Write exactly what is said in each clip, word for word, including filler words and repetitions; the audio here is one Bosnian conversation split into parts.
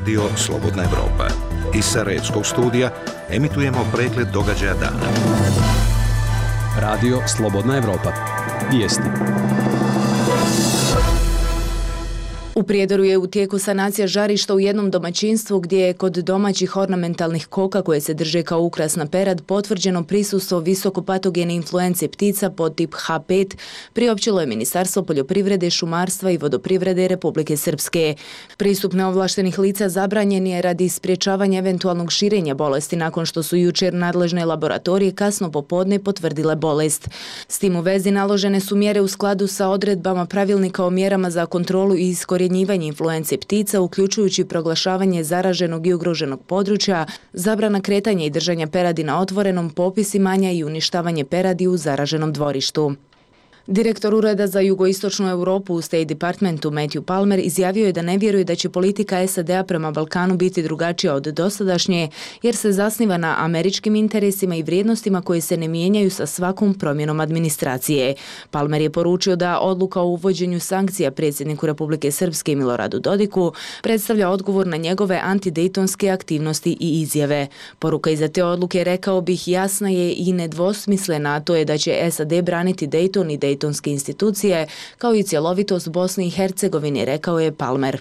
Radio Slobodna Evropa. Iz Sarajevskog studija emitujemo pregled događaja dana. Radio Slobodna Evropa. Vijesti. U Prijedoru je u tijeku sanacija žarišta u jednom domaćinstvu gdje je kod domaćih ornamentalnih koka koje se drže kao ukras na perad potvrđeno prisustvo visokopatogene influence ptica pod tip ha pet, priopćilo je Ministarstvo poljoprivrede, šumarstva i vodoprivrede Republike Srpske. Pristup neovlaštenih lica zabranjen je radi sprječavanja eventualnog širenja bolesti nakon što su jučer nadležne laboratorije kasno popodne potvrdile bolest. S tim u vezi naložene su mjere u skladu sa odredbama pravilnika o mjerama za kontrolu i iskorjenjivanje influence ptica, uključujući proglašavanje zaraženog i ugroženog područja, zabrana kretanja i držanja peradi na otvorenom, popis imanja i uništavanje peradi u zaraženom dvorištu. Direktor Ureda za jugoistočnu Europu u State Departmentu Matthew Palmer izjavio je da ne vjeruje da će politika es a de a prema Balkanu biti drugačija od dosadašnje, jer se zasniva na američkim interesima i vrijednostima koje se ne mijenjaju sa svakom promjenom administracije. Palmer je poručio da odluka o uvođenju sankcija predsjedniku Republike Srpske Miloradu Dodiku predstavlja odgovor na njegove antidejtonske aktivnosti i izjave. Poruka iza te odluke, rekao bih, jasna je i nedvosmislena, a to je da će es a de braniti Dejton i Dejton Dejtonske institucije, kao i cjelovitost Bosne i Hercegovine, rekao je Palmer.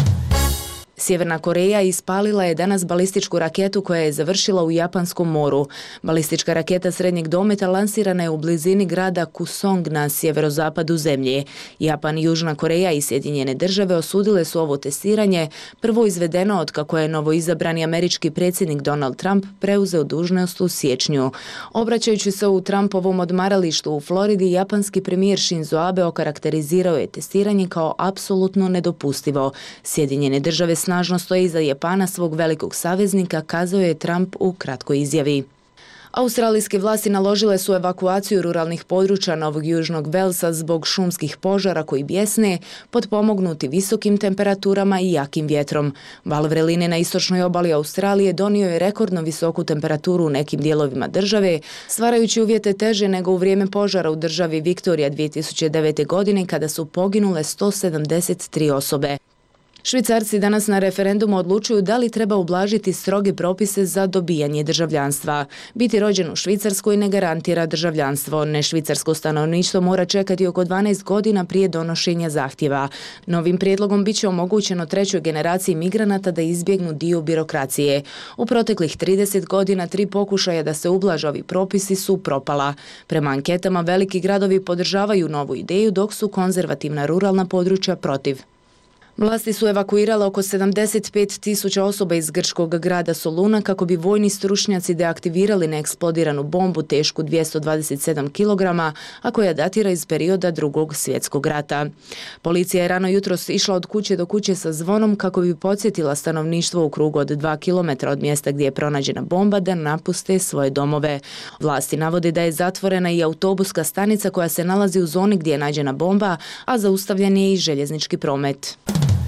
Sjeverna Koreja ispalila je danas balističku raketu koja je završila u Japanskom moru. Balistička raketa srednjeg dometa lansirana je u blizini grada Kusong na sjeverozapadu zemlje. Japan, Južna Koreja i Sjedinjene države osudile su ovo testiranje, prvo izvedeno od kako je novoizabrani američki predsjednik Donald Trump preuzeo dužnost u siječnju. Obraćajući se u Trumpovom odmaralištu u Floridi, japanski premijer Shinzo Abe okarakterizirao je testiranje kao apsolutno nedopustivo. Sjedinjene države snažno stoji iza Japana, svog velikog saveznika, kazao je Trump u kratkoj izjavi. Australijske vlasti naložile su evakuaciju ruralnih područja Novog Južnog Velsa zbog šumskih požara koji bjesne, potpomognuti visokim temperaturama i jakim vjetrom. Val vreline na istočnoj obali Australije donio je rekordno visoku temperaturu u nekim dijelovima države, stvarajući uvjete teže nego u vrijeme požara u državi Viktorija dvije tisuće devete. godine kada su poginule sto sedamdeset tri osobe. Švicarci danas na referendumu odlučuju da li treba ublažiti stroge propise za dobijanje državljanstva. Biti rođen u Švicarskoj ne garantira državljanstvo. Nešvicarsko stanovništvo mora čekati oko dvanaest godina prije donošenja zahtjeva. Novim prijedlogom bit će omogućeno trećoj generaciji migranata da izbjegnu dio birokracije. U proteklih trideset godina tri pokušaja da se ublaže ovi propisi su propala. Prema anketama veliki gradovi podržavaju novu ideju, dok su konzervativna ruralna područja protiv. Vlasti su evakuirale oko sedamdeset pet tisuća osoba iz grčkog grada Soluna kako bi vojni stručnjaci deaktivirali neeksplodiranu bombu tešku dvjesto dvadeset sedam kilograma, a koja datira iz perioda Drugog svjetskog rata. Policija je rano jutros išla od kuće do kuće sa zvonom kako bi podsjetila stanovništvo u krugu od dva kilometra od mjesta gdje je pronađena bomba da napuste svoje domove. Vlasti navode da je zatvorena i autobuska stanica koja se nalazi u zoni gdje je nađena bomba, a zaustavljen je i željeznički promet.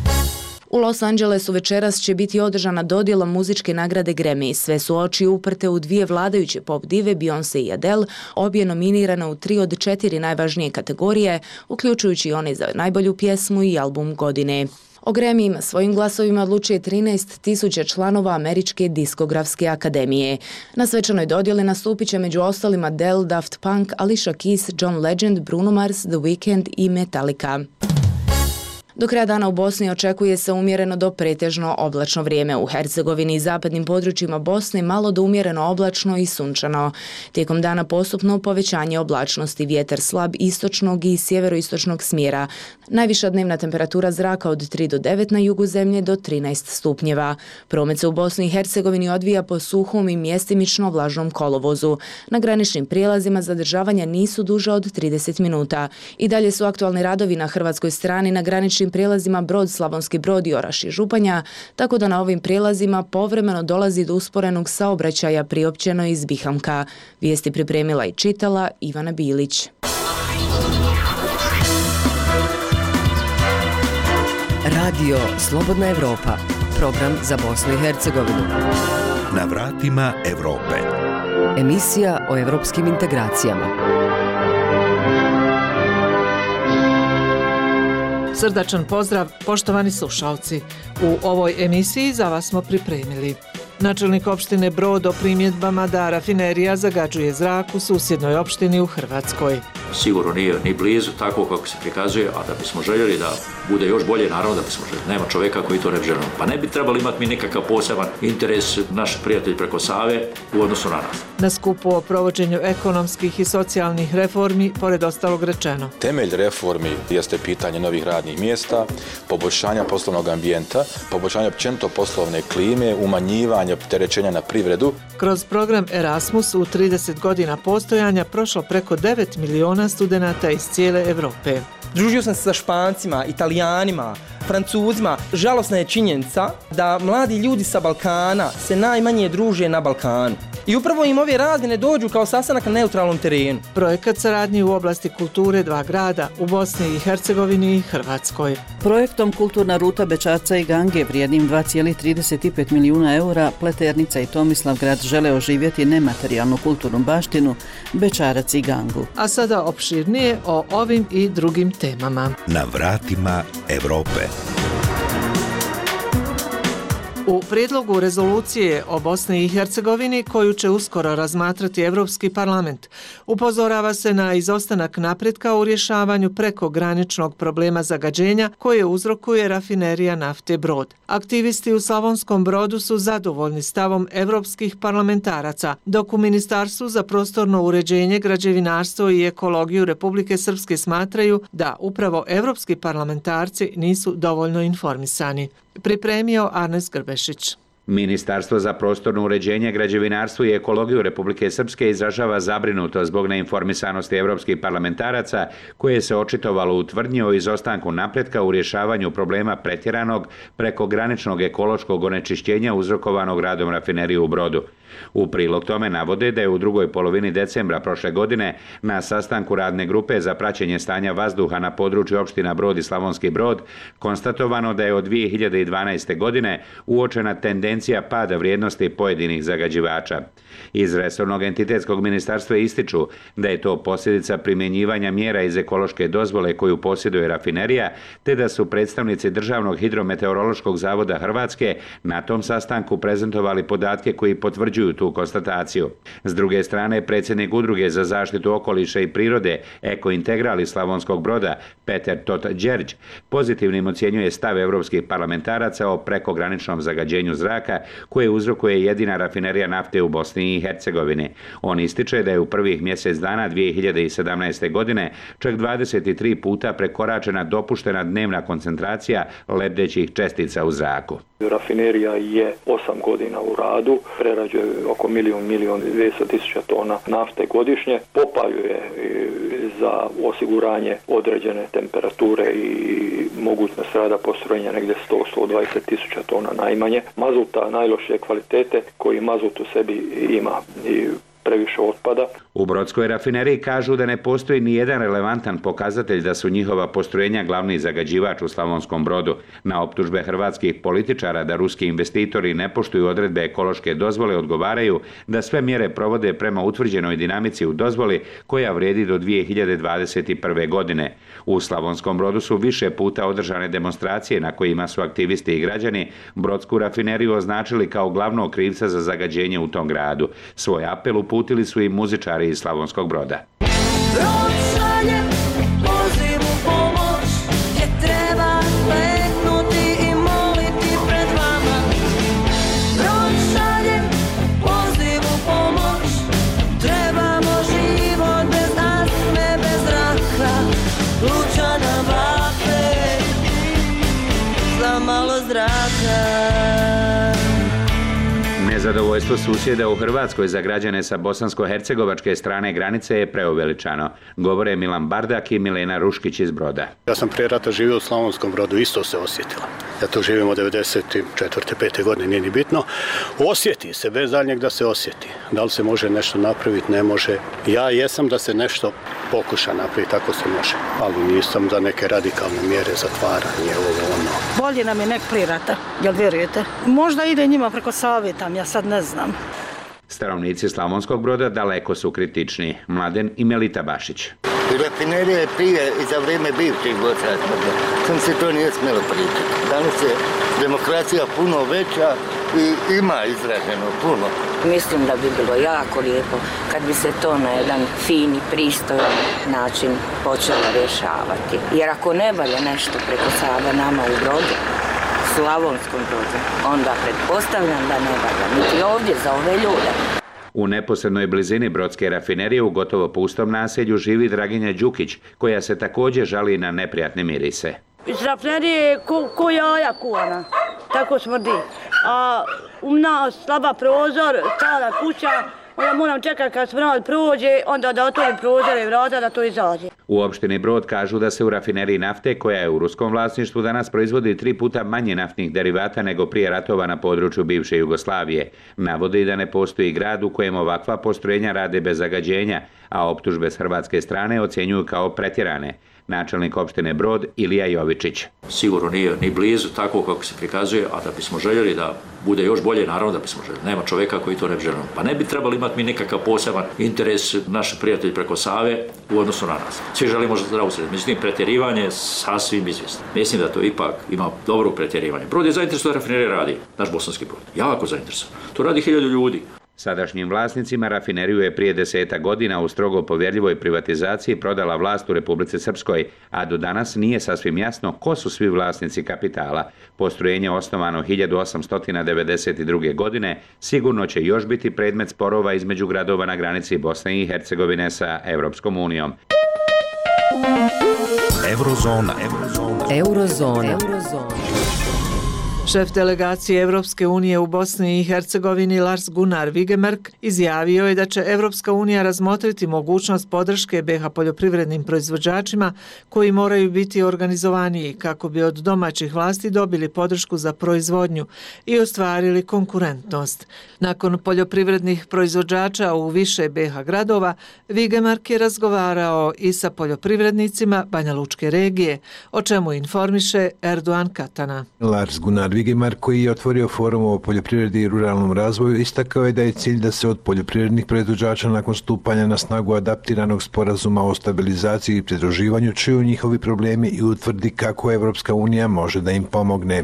U Los Angelesu večeras će biti održana dodjela muzičke nagrade Grammy. Sve su oči uprte u dvije vladajuće pop dive, Beyoncé i Adele, obje nominirane u tri od četiri najvažnije kategorije, uključujući one za najbolju pjesmu i album godine. O Grammyima svojim glasovima odlučuje trinaest tisuća članova Američke diskografske akademije. Na svečanoj dodjeli nastupit će među ostalima Adele, Daft Punk, Alicia Keys, John Legend, Bruno Mars, The Weeknd i Metallica. Do kraja dana u Bosni očekuje se umjereno do pretežno oblačno vrijeme. U Hercegovini i zapadnim područjima Bosne malo do umjereno oblačno i sunčano. Tijekom dana postupno povećanje oblačnosti, vjetar slab istočnog i sjeveroistočnog smjera. Najviša dnevna temperatura zraka od tri do devet na jugu zemlje do trinaest stupnjeva. Promet se u Bosni i Hercegovini odvija po suhom i mjestimično vlažnom kolovozu. Na graničnim prijelazima zadržavanja nisu duža od trideset minuta. I dalje su aktualni radovi na hrvatskoj strani na graničnim prijelazima Brod, Slavonski Brod i Oraš i Županja, tako da na ovim prijelazima povremeno dolazi do usporenog saobraćaja, priopćeno iz Bihamka. Vijesti pripremila i čitala Ivana Bilić. Radio Slobodna Evropa, program za Bosnu i Hercegovinu. Na vratima Evrope. Emisija o evropskim integracijama. Srdačan pozdrav, poštovani slušalci. U ovoj emisiji za vas smo pripremili. Načelnik opštine Brod o primjedbama da rafinerija zagađuje zrak u susjednoj opštini u Hrvatskoj. Sigurno nije ni blizu tako kako se prikazuje, a da bismo željeli da bude još bolje, naravno da bismo željeli. Nema čovjeka koji to ne želi. Pa ne bi trebali imati mi nekakav poseban interes naši prijatelji preko Save u odnosu na nas. Na skupu o provođenju ekonomskih i socijalnih reformi, pored ostalog rečeno. Temelj reformi jeste pitanje novih radnih mjesta, poboljšanja poslovnog ambijenta, poboljšanja općenito poslovne klime, umanjivanja opterećenja na privredu. Kroz program Erasmus u trideset godina postojanja prošlo preko devet miliona studenata iz cijele Europe. Družio sam se sa Špancima, Italijanima, Francuzima. Žalosna je činjenica da mladi ljudi sa Balkana se najmanje druže na Balkanu. I upravo im ove razmjene dođu kao sastanak na neutralnom terenu. Projekat saradnje u oblasti kulture dva grada u Bosni i Hercegovini i Hrvatskoj. Projektom Kulturna ruta Bečarca i Gange vrijednim dva zarez trideset pet milijuna eura Pleternica i Tomislavgrad žele oživjeti nematerijalnu kulturnu baštinu Bečarac i Gangu. A sada opširnije o ovim i drugim temama. Na vratima Europe. U prijedlogu rezolucije o Bosni i Hercegovini, koju će uskoro razmatrati Europski parlament, upozorava se na izostanak napretka u rješavanju prekograničnog problema zagađenja koje uzrokuje rafinerija nafte Brod. Aktivisti u Slavonskom Brodu su zadovoljni stavom europskih parlamentaraca, dok u Ministarstvu za prostorno uređenje, građevinarstvo i ekologiju Republike Srpske smatraju da upravo europski parlamentarci nisu dovoljno informisani. Pripremio Arnes Grbešić. Ministarstvo za prostorno uređenje, građevinarstvo i ekologiju Republike Srpske izražava zabrinutost zbog neinformisanosti evropskih parlamentaraca koje se očitovalo u tvrdnji o izostanku napretka u rješavanju problema pretjeranog prekograničnog ekološkog onečišćenja uzrokovanog radom rafinerije u Brodu. U prilog tome navode da je u drugoj polovini decembra prošle godine na sastanku radne grupe za praćenje stanja vazduha na području opština Brod i Slavonski Brod konstatovano da je od dvije hiljade dvanaeste. godine uočena tendencija pada vrijednosti pojedinih zagađivača. Iz resornog entitetskog ministarstva ističu da je to posljedica primjenjivanja mjera iz ekološke dozvole koju posjeduje rafinerija, te da su predstavnici Državnog hidrometeorološkog zavoda Hrvatske na tom sastanku prezentovali podatke koji potvrđuju tu konstataciju. S druge strane, predsjednik Udruge za zaštitu okoliša i prirode Eko Integral iz Slavonskog Broda Peter Tot-Đerđ pozitivnim ocjenjuje stav europskih parlamentaraca o prekograničnom zagađenju zraka koje uzrokuje jedina rafinerija nafte u Bosni i Hercegovini. On ističe da je u prvih mjesec dana dvije hiljade sedamnaeste. godine čak dvadeset tri puta prekoračena dopuštena dnevna koncentracija lebdećih čestica u zraku. Rafinerija je osam godina u radu, prerađuje oko milijun, milijun dvjesto tisuća tona nafte godišnje, popaljuje za osiguranje određene temperature i mogućnost rada postrojenja negdje sto do sto dvadeset tisuća tona najmanje. Mazuta najlošije kvalitete koji mazut u sebi ima i previše otpada. U Brodskoj rafineriji kažu da ne postoji ni jedan relevantan pokazatelj da su njihova postrojenja glavni zagađivač u Slavonskom Brodu. Na optužbe hrvatskih političara da ruski investitori ne poštuju odredbe ekološke dozvole odgovaraju da sve mjere provode prema utvrđenoj dinamici u dozvoli koja vrijedi do dvije hiljade dvadeset prve. godine. U Slavonskom Brodu su više puta održane demonstracije na kojima su aktivisti i građani Brodsku rafineriju označili kao glavnog krivca za zagađenje u tom gradu. Svoj apel uputili su i muzičari iz Slavonskog Broda. Nezadovoljstvo susjeda u Hrvatskoj za građane sa bosansko-hercegovačke strane granice je preuveličano. Govore Milan Bardak i Milena Ruškić iz Broda. Ja sam prije rata živio u Slavonskom Brodu, isto se osjetila. Ja tu živim od devedeset četvrte. pete. godine, nije ni bitno. Osjeti se, bez daljnjeg da se osjeti. Da li se može nešto napraviti, ne može. Ja jesam da se nešto pokuša napraviti, tako se može. Ali nisam za neke radikalne mjere, zatvaranje, ovo ono. Bolje nam je nek prije rata, jel vjerujete? Možda ide njima preko Save tam, ja sad ne znam. Stanovnici Slavonskog Broda daleko su kritični. Mladen i Melita Bašić. I rafinerija je prije i za vrijeme bivših Jugoslavije. Sam se to nije smjelo pričati. Danas je demokracija puno veća i ima izraženo puno. Mislim da bi bilo jako lijepo kad bi se to na jedan fini, pristojan način počelo rješavati. Jer ako ne valja nešto preko Save nama u Brodu, Slavonskom Brodu, onda pretpostavljam da ne valja niti ovdje za ove ljude. U neposrednoj blizini Brodske rafinerije u gotovo pustom naselju živi Draginja Đukić, koja se također žali na neprijatne mirise. Iz rafinerije je ko, ko jaja kuvana, tako smrdi. A u nas slaba prozor, stara kuća, onda moram čekati kad smrad prođe, onda da otvorim prozore i vrata da to izađe. U opštini Brod kažu da se u rafineriji nafte, koja je u ruskom vlasništvu, danas proizvodi tri puta manje naftnih derivata nego prije ratova na području bivše Jugoslavije. Navode i da ne postoji grad u kojem ovakva postrojenja rade bez zagađenja, a optužbe s hrvatske strane ocjenjuju kao pretjerane. Načelnik opštine Brod Ilija Jovičić. Sigurno nije ni blizu tako kako se prikazuje, a da bismo željeli da bude još bolje, naravno da bismo željeli. Nema čovjeka koji to ne bi želio. Pa ne bi trebali imati mi nekakav poseban interes naši prijatelji preko Save u odnosu na nas. Svi želimo zdravu sredinu. Mislim, pretjerivanje je sasvim izvjesno. Mislim da to ipak ima dobro pretjerivanje. Brod je zainteresovan da rafinerija radi, naš bosanski Brod. Jako zainteresovan. To radi hiljadu ljudi. Sadašnjim vlasnicima rafineriju je prije deseta godina u strogo povjerljivoj privatizaciji prodala vlast u Republici Srpskoj, a do danas nije sasvim jasno ko su svi vlasnici kapitala. Postrojenje osnovano hiljadu osamsto devedeset druge. godine sigurno će još biti predmet sporova između gradova na granici Bosne i Hercegovine sa Europskom unijom. Eurozona. Eurozona. Eurozona. Eurozona. Šef delegacije Evropske unije u Bosni i Hercegovini Lars Gunnar Vigemark izjavio je da će Evropska unija razmotriti mogućnost podrške be ha poljoprivrednim proizvođačima koji moraju biti organizovaniji kako bi od domaćih vlasti dobili podršku za proizvodnju i ostvarili konkurentnost. Nakon poljoprivrednih proizvođača u više be ha gradova, Vigemark je razgovarao i sa poljoprivrednicima Banja Lučke regije, o čemu informiše Erdogan Katana. Lars Gunnar Vigemark, koji je otvorio forum o poljoprivredi i ruralnom razvoju, istakao je da je cilj da se od poljoprivrednih proizvođača nakon stupanja na snagu adaptiranog sporazuma o stabilizaciji i pridruživanju čuju njihovi problemi i utvrdi kako Evropska unija može da im pomogne.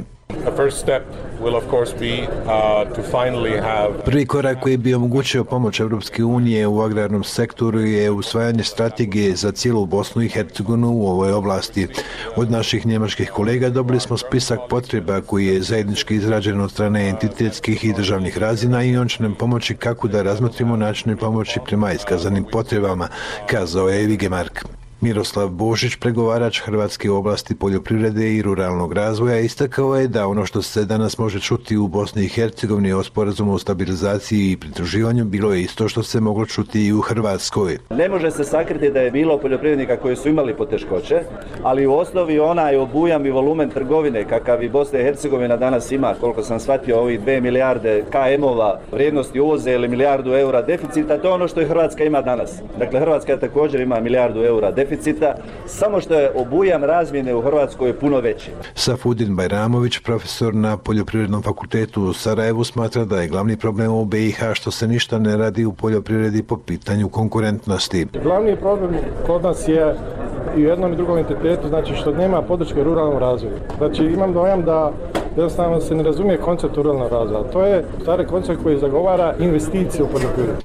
Prvi korak koji bi omogućio pomoć Evropske unije u agrarnom sektoru je usvajanje strategije za cijelu Bosnu i Hercegovinu u ovoj oblasti. Od naših njemačkih kolega dobili smo spisak potreba koji je zajednički izrađen od strane entitetskih i državnih razina i on će nam pomoći kako da razmotrimo načine pomoći prema iskazanim potrebama, kazao je Vigemark. Miroslav Božić, pregovarač Hrvatske oblasti poljoprivrede i ruralnog razvoja, istakao je da ono što se danas može čuti u Bosni i Hercegovini o sporazumu o stabilizaciji i pridruživanju bilo je isto što se moglo čuti i u Hrvatskoj. Ne može se sakriti da je bilo poljoprivrednika koji su imali poteškoće, ali u osnovi onaj obujam i volumen trgovine kakav i Bosna i Hercegovina danas ima, koliko sam shvatio, ovih dve milijarde ka emova vrijednosti uvoza ili milijardu eura deficita, to je ono što i Hrvatska ima danas. Dakle, Hrvatska također ima milijardu eura deficita, samo što je obujam razmjene u Hrvatskoj puno veći. Safudin Bajramović, profesor na Poljoprivrednom fakultetu u Sarajevu, smatra da je glavni problem u be i ha što se ništa ne radi u poljoprivredi po pitanju konkurentnosti. Glavni problem kod nas je i u jednom i drugom entitetu, znači što nema podrške ruralnom razvoju. Znači imam dojam da jednostavno se ne razumije koncept ruralnog razvoja. To je stari koncept koji zagovara investicije u poljoprivredu.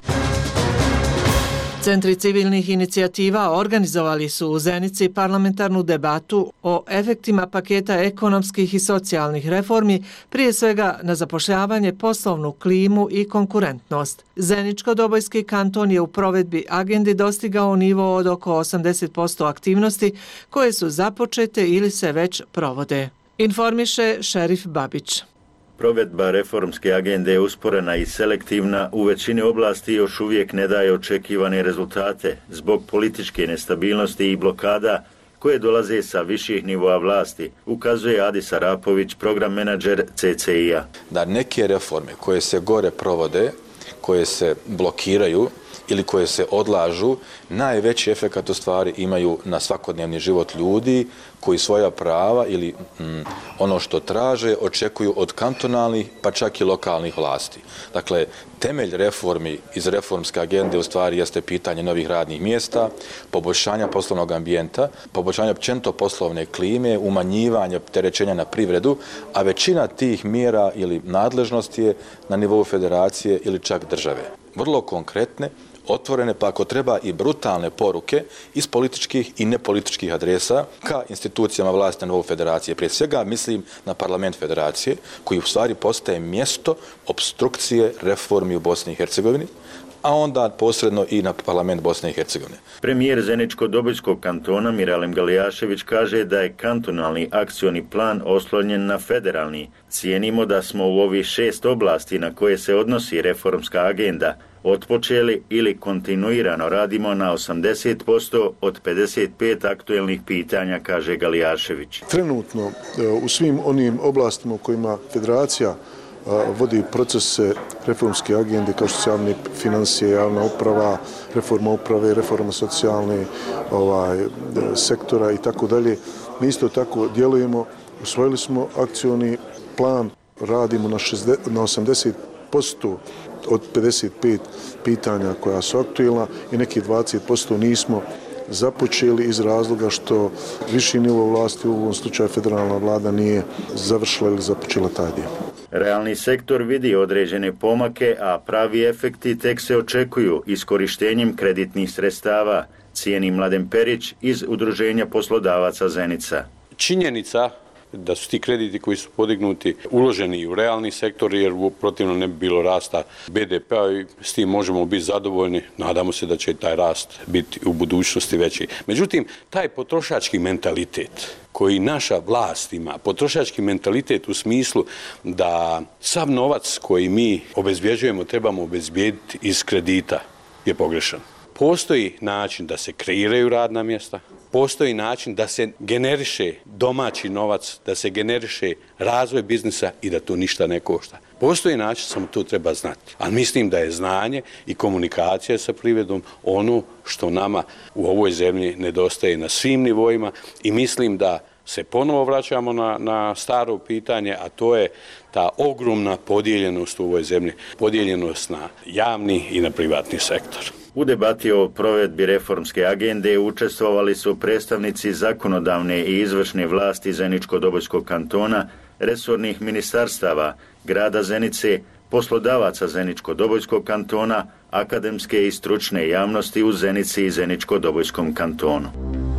Centri civilnih inicijativa organizovali su u Zenici parlamentarnu debatu o efektima paketa ekonomskih i socijalnih reformi, prije svega na zapošljavanje, poslovnu klimu i konkurentnost. Zeničko-Dobojski kanton je u provedbi agendi dostigao nivo od oko osamdeset posto aktivnosti koje su započete ili se već provode. Informiše Šerif Babić. Provedba reformske agende je usporena i selektivna, u većini oblasti još uvijek ne daje očekivane rezultate zbog političke nestabilnosti i blokada koje dolaze sa viših nivoa vlasti, ukazuje Adis Arapović, program menadžer ce ce i a. Da neke reforme koje se gore provode, koje se blokiraju ili koje se odlažu, najveći efekat u stvari imaju na svakodnevni život ljudi koji svoja prava ili mm, ono što traže očekuju od kantonalnih pa čak i lokalnih vlasti. Dakle, temelj reformi iz reformske agende u stvari jeste pitanje novih radnih mjesta, poboljšanja poslovnog ambijenta, poboljšanja općenito poslovne klime, umanjivanja opterećenja na privredu, a većina tih mjera ili nadležnosti je na nivou federacije ili čak države. Vrlo konkretne, otvorene, pa ako treba i brutalne poruke iz političkih i nepolitičkih adresa ka institucijama vlasti na nivou federacije. Prije svega mislim na parlament federacije, koji u stvari postaje mjesto obstrukcije reformi u Bosni i Hercegovini, a onda posredno i na parlament Bosne i Hercegovine. Premijer Zeničko-Dobojskog kantona Miralem Galijašević kaže da je kantonalni akcioni plan oslonjen na federalni. Cijenimo da smo u ovih šest oblasti na koje se odnosi reformska agenda otpočeli ili kontinuirano radimo na osamdeset posto od pedeset pet aktuelnih pitanja, kaže Galijašević. Trenutno u svim onim oblastima u kojima federacija vodi procese reformske agende kao što su javne financije, javna uprava, reforma uprave, reforma socijalne ovaj, sektora i tako dalje. Mi isto tako djelujemo, usvojili smo akcioni plan, radimo na, šezdeset, na osamdeset posto od pedeset pet pitanja koja su aktuelna i neki dvadeset posto nismo započeli iz razloga što viši nivo vlasti, u ovom slučaju federalna vlada, nije završila ili započela taj dio. Realni sektor vidi određene pomake, a pravi efekti tek se očekuju iskorištenjem kreditnih sredstava, cijeni Mladen Perić iz Udruženja poslodavaca Zenica. Činjenica da su ti krediti koji su podignuti uloženi u realni sektor, jer protivno ne bi bilo rasta be de pea i s tim možemo biti zadovoljni. Nadamo se da će taj rast biti u budućnosti veći. Međutim, taj potrošački mentalitet koji naša vlast ima, potrošački mentalitet u smislu da sav novac koji mi obezbjeđujemo trebamo obezbijediti iz kredita je pogrešan. Postoji način da se kreiraju radna mjesta, postoji način da se generiše domaći novac, da se generiše razvoj biznisa i da to ništa ne košta. Postoji način, samo to treba znati. Ali mislim da je znanje i komunikacija sa privredom ono što nama u ovoj zemlji nedostaje na svim nivoima i mislim da se ponovo vraćamo na, na staro pitanje, a to je ta ogromna podijeljenost u ovoj zemlji, podijeljenost na javni i na privatni sektor. U debati o provedbi reformske agende učestvovali su predstavnici zakonodavne i izvršne vlasti Zeničko-Dobojskog kantona, resornih ministarstava, grada Zenice, poslodavaca Zeničko-Dobojskog kantona, akademske i stručne javnosti u Zenici i Zeničko-Dobojskom kantonu.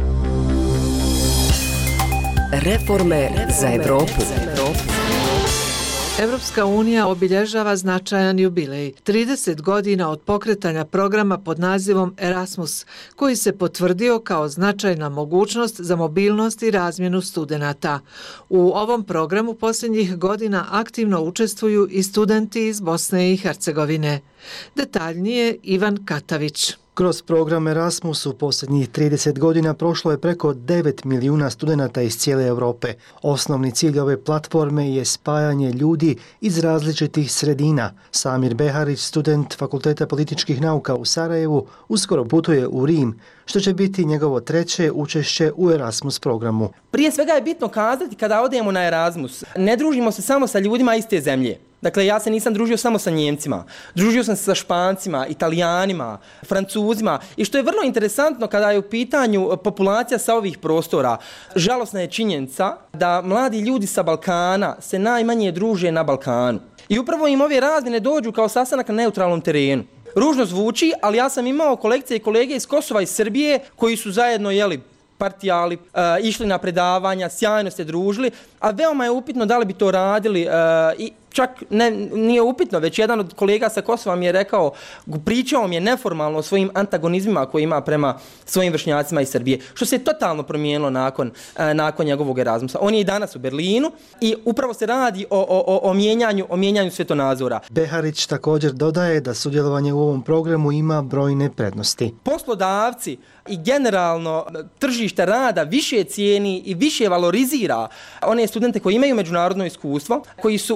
Reforme za Evropu. Evropska unija obilježava značajan jubilej, trideset godina od pokretanja programa pod nazivom Erasmus, koji se potvrdio kao značajna mogućnost za mobilnost i razmjenu studenata. U ovom programu posljednjih godina aktivno učestvuju i studenti iz Bosne i Hercegovine. Detaljnije Ivan Katavić. Kroz program Erasmus u posljednjih trideset godina prošlo je preko devet milijuna studenata iz cijele Europe. Osnovni cilj ove platforme je spajanje ljudi iz različitih sredina. Samir Beharić, student Fakulteta političkih nauka u Sarajevu, uskoro putuje u Rim, što će biti njegovo treće učešće u Erasmus programu. Prije svega je bitno kazati kada odemo na Erasmus, ne družimo se samo sa ljudima iste zemlje. Dakle, ja se nisam družio samo sa Njemcima. Družio sam se sa Špancima, Italijanima, Francuzima i što je vrlo interesantno kada je u pitanju populacija sa ovih prostora. Žalosna je činjenica da mladi ljudi sa Balkana se najmanje druže na Balkanu. I upravo im ove razmjene dođu kao sastanak na neutralnom terenu. Ružno zvuči, ali ja sam imao kolegice i kolege iz Kosova i Srbije koji su zajedno jeli partijali, uh, išli na predavanja, sjajno se družili, a veoma je upitno da li bi to radili uh, i čak ne, nije upitno, već jedan od kolega sa Kosova mi je rekao, pričao mi je neformalno o svojim antagonizmima koje ima prema svojim vršnjacima iz Srbije, što se je totalno promijenilo nakon, uh, nakon njegovog Erasmusa. On je i danas u Berlinu i upravo se radi o, o, o, mijenjanju, o mijenjanju svjetonazora. Beharić također dodaje da sudjelovanje u ovom programu ima brojne prednosti. Poslodavci i generalno tržište rada više cijeni i više valorizira one studente koji imaju međunarodno iskustvo, koji su uspjeli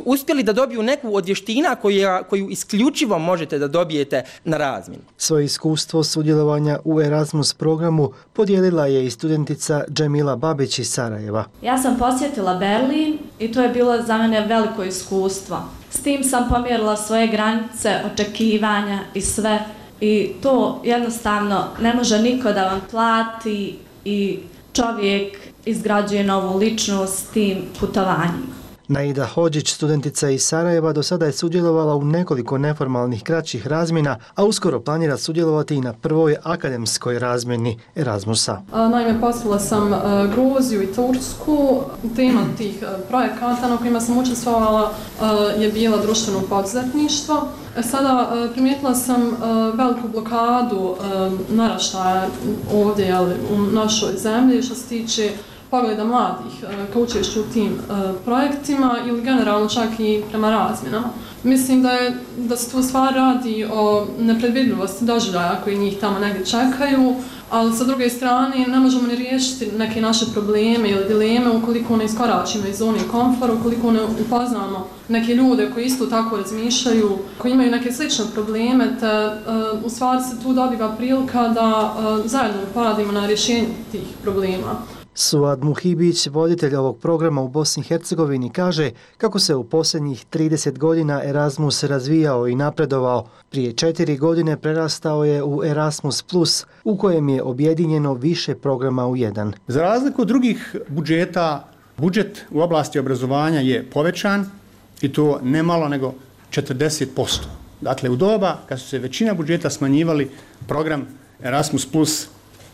da dobiju neku od vještina koja, koju isključivo možete da dobijete na razmjeni. Svoje iskustvo sudjelovanja u Erasmus programu podijelila je i studentica Džemila Babić iz Sarajeva. Ja sam posjetila Berlin i to je bilo za mene veliko iskustvo. S tim sam pomjerila svoje granice, očekivanja i sve. I to jednostavno ne može niko da vam plati i čovjek izgrađuje novu ličnost tim putovanjima. Naida Hodžić, studentica iz Sarajeva, do sada je sudjelovala u nekoliko neformalnih kraćih razmjena, a uskoro planira sudjelovati i na prvoj akademskoj razmjeni Erasmusa. Naime, posjetila sam Gruziju i Tursku. Tema tih projekata na kojima sam učestvovala je bila društveno poduzetništvo. Sada primijetila sam veliku blokadu naraštaja ovdje u našoj zemlji što se tiče pogleda mladih ka učešću u tim uh, projektima ili generalno čak i prema razmjenama. Mislim da, je, da se tu stvar radi o nepredvidljivosti doživljaja koji njih tamo negdje čekaju, ali sa druge strane ne možemo ni riješiti neke naše probleme ili dileme ukoliko ne iskoračimo iz zone komfora, ukoliko ne upoznamo neke ljude koji isto tako razmišljaju, koji imaju neke slične probleme, te uh, u stvari se tu dobiva prilika da uh, zajedno poradimo na rješenju tih problema. Suad Muhibić, voditelj ovog programa u Bosni i Hercegovini, kaže kako se u posljednjih trideset godina Erasmus razvijao i napredovao. Prije četiri godine prerastao je u Erasmus plus, u kojem je objedinjeno više programa u jedan. Za razliku od drugih budžeta, budžet u oblasti obrazovanja je povećan i to ne malo nego četrdeset posto. Dakle, u doba kad su se većina budžeta smanjivali, program Erasmus plus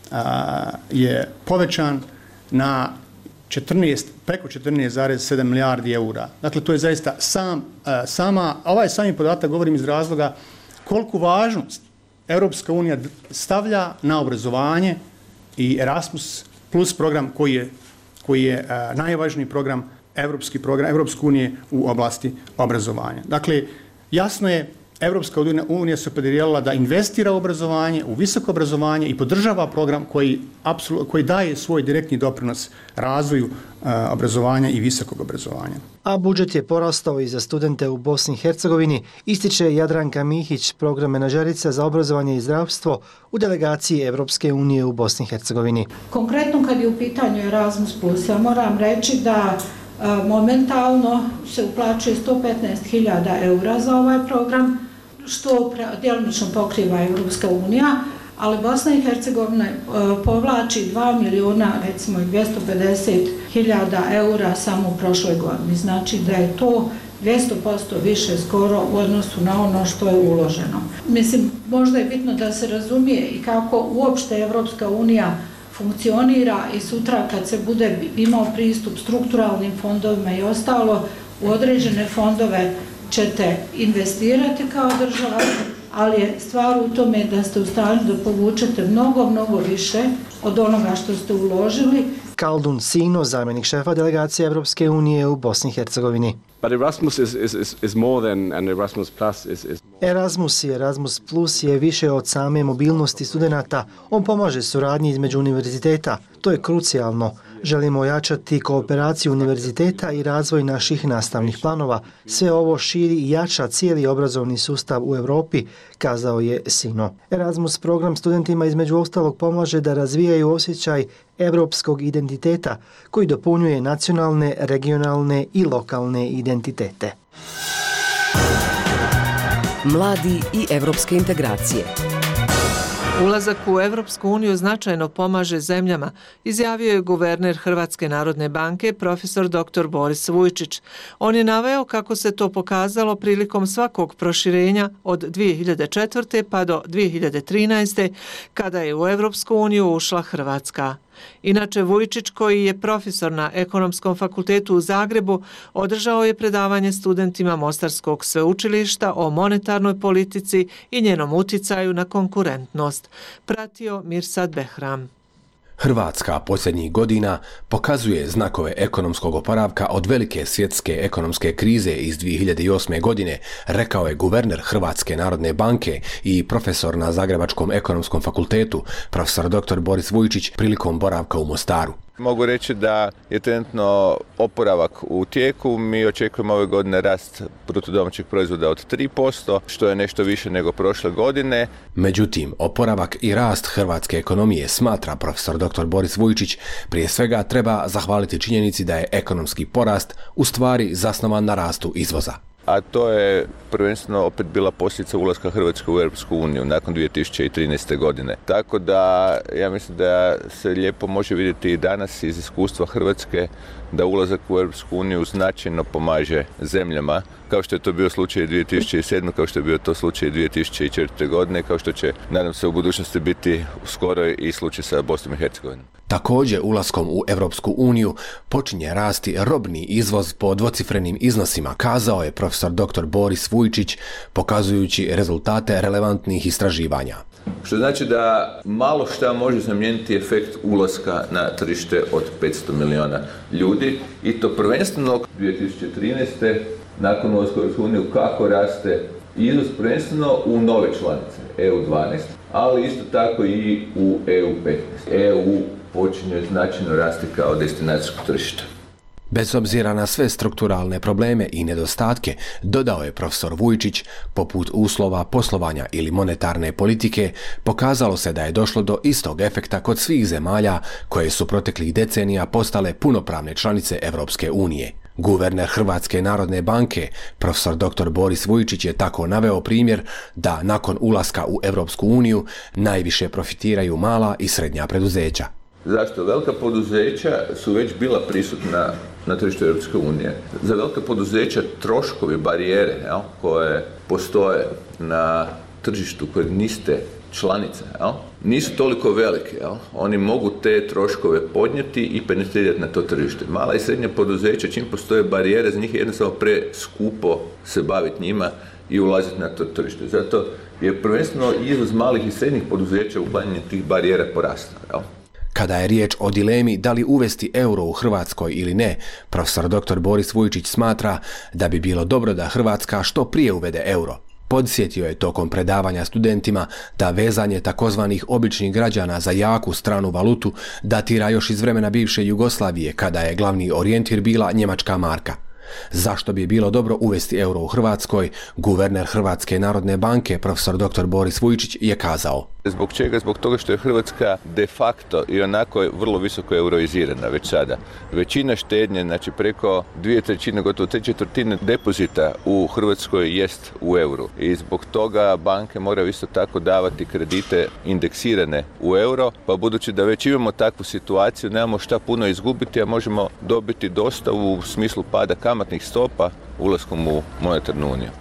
a, je povećan na četrnaest, preko četrnaest zarez sedam milijardi eura. Dakle, to je zaista sam, sama, ovaj sami podatak govorim iz razloga koliku važnost Europska unija stavlja na obrazovanje i Erasmus plus program koji je, koji je najvažniji program Europski program Europske unije u oblasti obrazovanja. Dakle, jasno je, Europska unija se opredijelila da investira u obrazovanje, u visoko obrazovanje i podržava program koji, koji daje svoj direktni doprinos razvoju uh, obrazovanja i visokog obrazovanja. A budžet je porastao i za studente u Bosni i Hercegovini, ističe Jadranka Mihić, program menadžerica za obrazovanje i zdravstvo u delegaciji Evropske unije u Bosni i Hercegovini. Konkretno kad je u pitanju Erasmus plus, ja moram reći da uh, momentalno se uplaćuje sto petnaest hiljada eura za ovaj program, što djelomično pokriva Europska unija, ali Bosna i Hercegovina povlači dva milijuna, recimo dvjesto pedeset hiljada eura samo u prošloj godini. Znači da je to dvjesto posto više skoro u odnosu na ono što je uloženo. Mislim, možda je bitno da se razumije i kako uopšte Europska unija funkcionira i sutra kad se bude imao pristup strukturalnim fondovima i ostalo, u određene fondove ćete investirati kao država, ali je stvar u tome da ste u stanju da povučete mnogo, mnogo više od onoga što ste uložili. Kaldun Sino, zamjenik šefa delegacije Evropske unije u Bosni i Hercegovini. But Erasmus is, is, is more than an Erasmus plus is, is... Erasmus i Erasmus plus je više od same mobilnosti studenata. On pomaže suradnji između univerziteta. To je krucijalno. Želimo ojačati kooperaciju univerziteta i razvoj naših nastavnih planova. Sve ovo širi i jača cijeli obrazovni sustav u Europi, kazao je Sino. Erasmus program studentima između ostalog pomaže da razvijaju osjećaj evropskog identiteta koji dopunjuje nacionalne, regionalne i lokalne identitete. Mladi i evropske integracije. Ulazak u Evropsku uniju značajno pomaže zemljama, izjavio je guverner Hrvatske narodne banke, profesor doktor Boris Vujčić. On je naveo kako se to pokazalo prilikom svakog proširenja od dvije hiljade četvrte pa do dvije hiljade trinaeste kada je u Evropsku uniju ušla Hrvatska. Inače, Vujčić, koji je profesor na Ekonomskom fakultetu u Zagrebu, održao je predavanje studentima Mostarskog sveučilišta o monetarnoj politici i njenom uticaju na konkurentnost. Pratio Mirsad Behram. Hrvatska posljednjih godina pokazuje znakove ekonomskog oporavka od velike svjetske ekonomske krize iz dvije hiljade osme. godine, rekao je guverner Hrvatske narodne banke i profesor na Zagrebačkom ekonomskom fakultetu, profesor doktor Boris Vujčić, prilikom boravka u Mostaru. Mogu reći da je trenutno oporavak u tijeku. Mi očekujemo ove godine rast bruto domaćeg proizvoda od tri posto, što je nešto više nego prošle godine. Međutim, oporavak i rast hrvatske ekonomije, smatra profesor doktor Boris Vujčić, prije svega treba zahvaliti činjenici da je ekonomski porast u stvari zasnovan na rastu izvoza. A to je prvenstveno opet bila posljedica ulaska Hrvatske u Europsku uniju nakon dvije tisuće trinaeste. godine. Tako da ja mislim da se lijepo može vidjeti i danas iz iskustva Hrvatske da ulazak u Europsku uniju značajno pomaže zemljama, kao što je to bio slučaj dvije tisuće sedme. kao što je bio to slučaj dvije tisuće četvrte. godine, kao što će, nadam se, u budućnosti biti skoro i slučaj sa Bosnom i Hercegovinom. Također, ulaskom u Europsku uniju počinje rasti robni izvoz po dvocifrenim iznosima, kazao je profesor doktor Boris Vujčić, pokazujući rezultate relevantnih istraživanja. Što znači da malo šta može zamijeniti efekt ulaska na tržište od petsto milijuna ljudi i to prvenstveno dvije tisuće trinaeste. nakon ulaska u Europsku uniju kako raste izvoz prvenstveno u nove članice E U dvanaest, ali isto tako i u E U petnaest. E U počinje značajno rasti kao destinacijsko tržište. Bez obzira na sve strukturalne probleme i nedostatke, dodao je profesor Vujčić, poput uslova poslovanja ili monetarne politike, pokazalo se da je došlo do istog efekta kod svih zemalja koje su proteklih decenija postale punopravne članice Europske unije. Guverner Hrvatske narodne banke, profesor doktor Boris Vujčić, je tako naveo primjer da nakon ulaska u Europsku uniju najviše profitiraju mala i srednja preduzeća. Zašto? Velika poduzeća su već bila prisutna na tržištu Europske unije. Za velika poduzeća troškovi, barijere, jel, koje postoje na tržištu koje niste članice, jel, nisu toliko velike. Jel. Oni mogu te troškove podnijeti i penetrirati na to tržište. Mala i srednja poduzeća, čim postoje barijere, za njih je jednostavno preskupo se baviti njima i ulaziti na to tržište. Zato je prvenstveno izvoz malih i srednjih poduzeća u uklanjanje tih barijera porastao. Jel. Kada je riječ o dilemi da li uvesti euro u Hrvatskoj ili ne, profesor doktor Boris Vujčić smatra da bi bilo dobro da Hrvatska što prije uvede euro. Podsjetio je tokom predavanja studentima da vezanje takozvanih običnih građana za jaku stranu valutu datira još iz vremena bivše Jugoslavije, kada je glavni orijentir bila njemačka marka. Zašto bi bilo dobro uvesti euro u Hrvatskoj, guverner Hrvatske narodne banke, profesor doktor Boris Vujčić, je kazao. Zbog čega? Zbog toga što je Hrvatska de facto i onako je vrlo visoko euroizirana već sada. Većina štednje, znači preko dvije trećine, gotovo tri četvrtine depozita u Hrvatskoj jest u euru. I zbog toga banke moraju isto tako davati kredite indeksirane u euro, pa budući da već imamo takvu situaciju, nemamo šta puno izgubiti, a možemo dobiti dosta u smislu pada kamatnih stopa ulaskom u monetarnu uniju.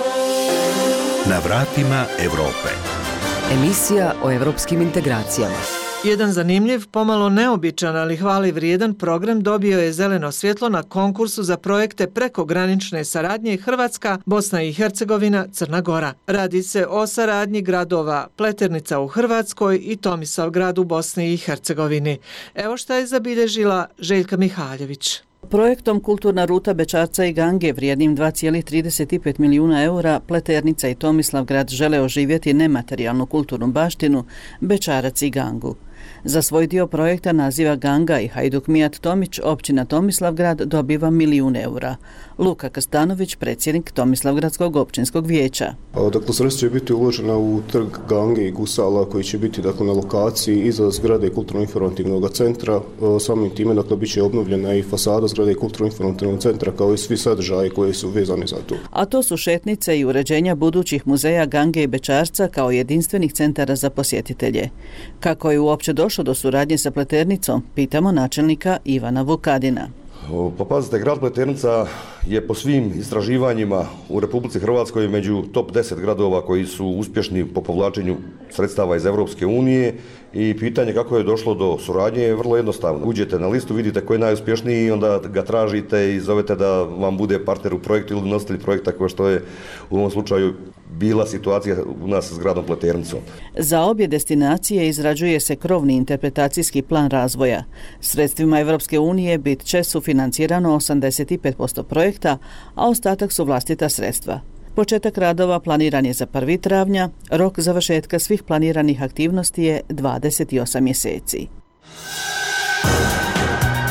Na vratima Europe. Emisija o evropskim integracijama. Jedan zanimljiv, pomalo neobičan, ali hvali vrijedan program dobio je zeleno svjetlo na konkursu za projekte prekogranične saradnje Hrvatska, Bosna i Hercegovina, Crna Gora. Radi se o saradnji gradova Pleternica u Hrvatskoj i Tomislavgrad u Bosni i Hercegovini. Evo šta je zabilježila Željka Mihaljević. Projektom Kulturna ruta Bečarca i Gange vrijednim dva zarez trideset pet milijuna eura Pleternica i Tomislavgrad žele oživjeti nematerijalnu kulturnu baštinu Bečarac i Gangu. Za svoj dio projekta naziva Ganga i Hajduk Mijat Tomić općina Tomislavgrad dobiva milijun eura. Luka Kastanović, predsjednik Tomislavgradskog općinskog vijeća. Dakle, sredstva će biti uložena u trg Gange i Gusala koji će biti dakle, na lokaciji iza zgrade kulturno-informativnog centra. Samim time dakle, bit će obnovljena i fasada zgrade kulturno-informativnog centra kao i svi sadržaji koji su vezani za to. A to su šetnice i uređenja budućih muzeja Gange i Bečarca kao jedinstvenih centara za posjetitelje. Kako je uopće došlo do suradnje sa Pleternicom, pitamo načelnika Ivana Vukadina. Pa pazite, grad Pleternica je po svim istraživanjima u Republici Hrvatskoj među top deset gradova koji su uspješni po povlačenju sredstava iz Europske unije i pitanje kako je došlo do suradnje je vrlo jednostavno. Uđete na listu, vidite ko je najuspješniji i onda ga tražite i zovete da vam bude partner u projektu ili nositelj projekta, kao što je u ovom slučaju bila situacija u nas s gradom Pleternicom. Za obje destinacije izrađuje se krovni interpretacijski plan razvoja. Sredstvima Europske unije bit će sufinancirano osamdeset pet posto projekta, a ostatak su vlastita sredstva. Početak radova planiran je za prvog travnja, rok završetka svih planiranih aktivnosti je dvadeset osam mjeseci.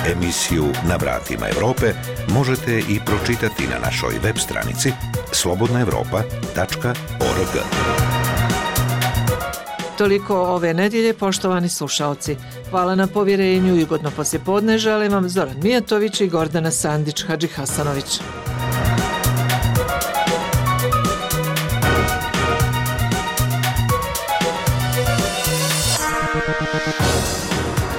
Emisiju Na vratima Evrope možete i pročitati na našoj web stranici slobodna evropa tačka org. Toliko ove nedjelje, poštovani slušalci. Hvala na povjerenju i ugodno poslijepodne želim vam Zoran Mijatović i Gordana Sandić-Hadžihasanović.